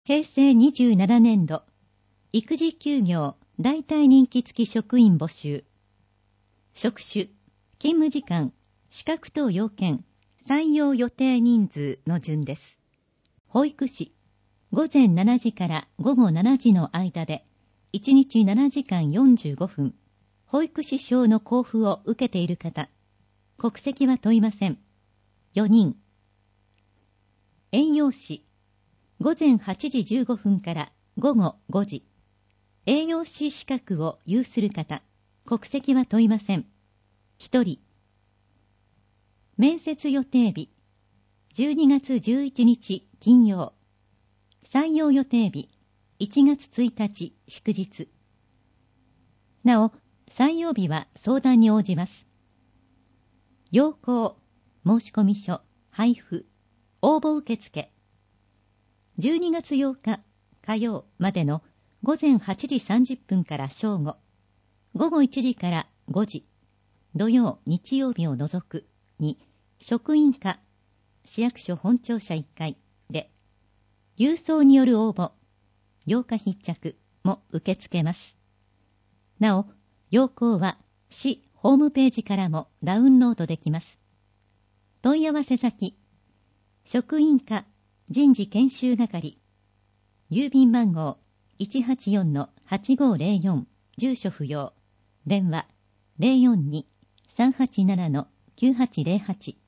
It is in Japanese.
平成27年度、育児休業代替任期付き職員募集。職種、勤務時間、資格等要件、採用予定人数の順です。保育士、午前7時から午後7時の間で、1日7時間45分、保育士証の交付を受けている方、国籍は問いません。4人。栄養士、午前8時15分から午後5時、栄養士資格を有する方、国籍は問いません。1人。面接予定日、12月11日金曜。採用予定日、1月1日祝日。なお、採用日は相談に応じます。要項、申込書、配布、応募受付。12月8日火曜までの午前8時30分から正午、午後1時から5時、土曜日曜日を除くに職員課、市役所本庁舎1階で、郵送による応募、8日必着も受け付けます。なお、要項は市ホームページからもダウンロードできます。問い合わせ先、職員課人事研修係、郵便番号 184-8504、住所不要、電話 042-387-9808